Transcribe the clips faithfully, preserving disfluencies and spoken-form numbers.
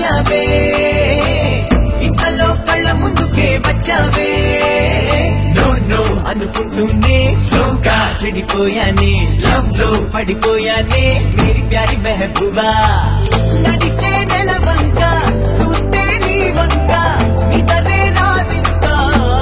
నచ్చావే ఇంతలో కళ్ళ ముందుకే వచ్చావే నో నో అనుకుంటూనే స్లోగా చెడిపోయానే లవ్ లో పడిపోయానే మేరీ ప్యారీ మెహబూబా నడిచే నెల వంక చూస్తే నీ వంక నిదరే రాదింకా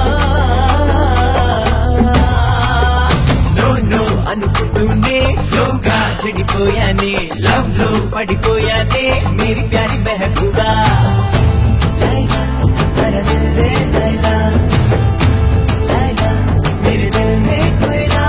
నో నో అనుకుంటూనే స్లోగా చెడిపోయానే లవ్ లో పడిపోయానే మేరీ ప్యారీ మెహబూబా లైలా జరా దిల్ దే లైలా లైలా मेरे दिल में कोयला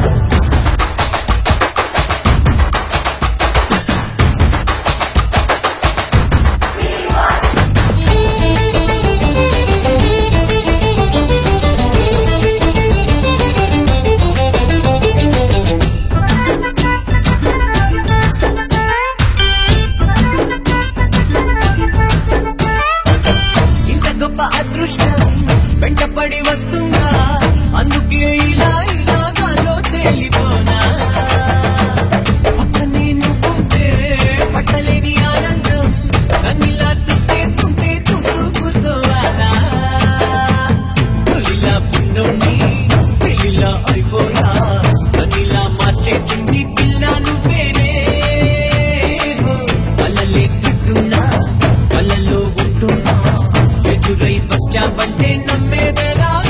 ఇంత గొప్ప అదృష్టం వెంటపడి వస్తుందా అందుకే ఇలా ఇలాగాలో తేలిపోనా పక్కనే నువ్వుంటే పట్టలేని ఆనందం నన్నిలా చుట్టేస్తుంటే చూస్తూ కూర్చోవాలా తొలిలా పున్నోణ్ణి పెళ్లిలా అయిపోయా నన్నిలా మార్చేసింది పిల్ల నువ్వేనే కళ్ళలే కట్టున్నా కళ్ళల్లో ఉంటున్నా ఎదురై వచ్చావంటే నమ్మేదేలాగే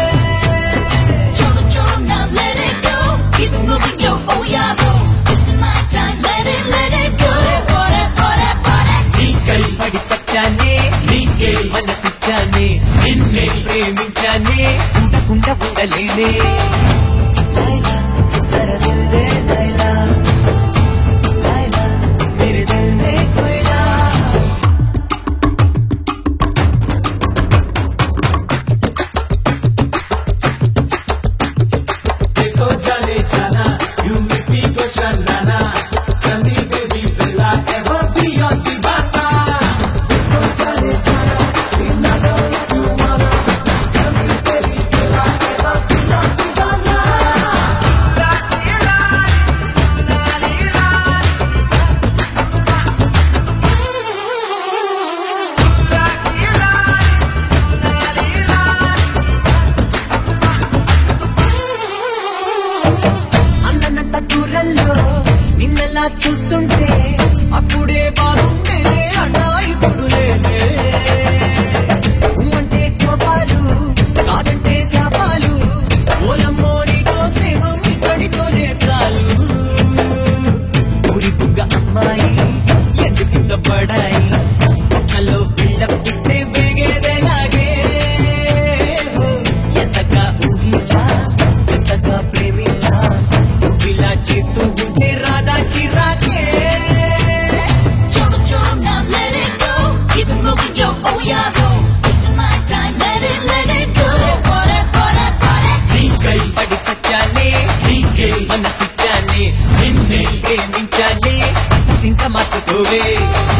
పడి చచ్చానే నీకే మనసిచ్చానే నిన్నే ప్రేమించానే చూడకుండా ఉండలేనే లైలా జరా దిల్ దే లైలా లైలా మేరే దిల్ మే కోయలా देखो जाने जाना यू मिट्टी को शनाना चंदी बेबी विला एवर बियॉन्ड दीवाना देखो जाने जाना बिना नो यू माना चंदी बेबी विला एवर बियॉन्ड दीवाना అన్నంత దూరంలో నిన్నలా చూస్తుంటే అప్పుడే బాగుండే అన్నా ఇప్పుడు లేదే అంటే కోపాలు కాదంటే శాపాలు ఓలమ్మో నీకో స్నేహం ఇక్కడితోనే చాలు ఊరి బుగ్గ అమ్మాయి ఎందుకింత పడాయి ఒక్కలో బిల్డప్ ఇస్తే వేగేదేలాగే ఎంతగా ఊహించా ఎంతగా ప్రేమించా నువ్విలా చేస్తూ ఉంటే రాదా చిరాకే నీకై పడి చచ్చానే నీకే మనసిచ్చానే నిన్నే ప్రేమించానే ఇంకా మార్చుకోవే